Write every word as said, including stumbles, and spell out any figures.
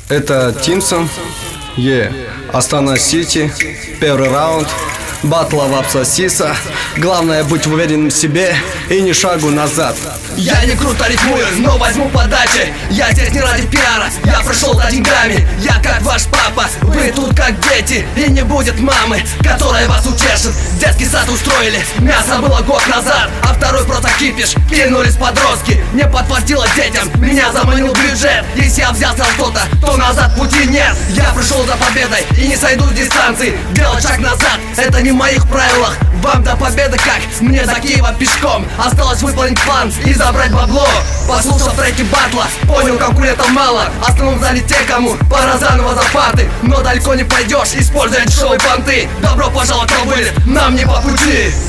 Это Тимсон, е, Астана Сити, первый раунд, батла в Апсасиса. Главное быть уверенным в себе и ни шагу назад. Я не круто рифмую, но возьму подачи. Я здесь не ради пиара, я пришел за деньгами. Я как ваш папа, вы тут как дети. И не будет мамы, которая вас утешит. Детский сад устроили, мясо было год назад, а второй просто кипиш, кинулись подростки. Не подфартило детям, меня заманил бюджет. Если я взял что-то, то назад пути нет. Я пришел за победой и не сойду с дистанции. Делать шаг назад, это не в моих правилах. Вам до победы как, мне до Киева пешком. Осталось выполнить план и забрать бабло. Послушав треки батла, понял, конкурентов мало. Основном зали те, кому пора заново за парты. Но далеко не пойдешь, используя дешевые понты. Добро пожаловать на вылет, нам не по пути.